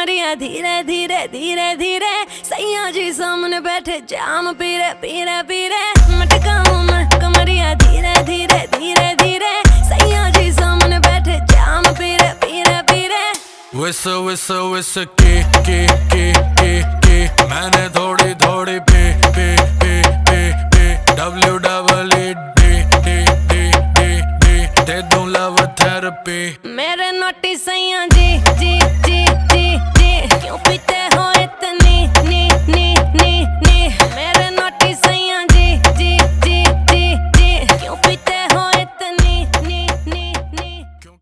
कमरिया धीरे धीरे धीरे धीरे, सैया जी सामने बैठे जाम पीरे पीरे पीरे। मटकाऊं मैं कमरिया धीरे धीरे धीरे धीरे, सैया जी सामने बैठे जाम पीरे पीरे पीरे। विस विस विस की मैंने थोड़ी थोड़ी पी पी पी पी पी, WWW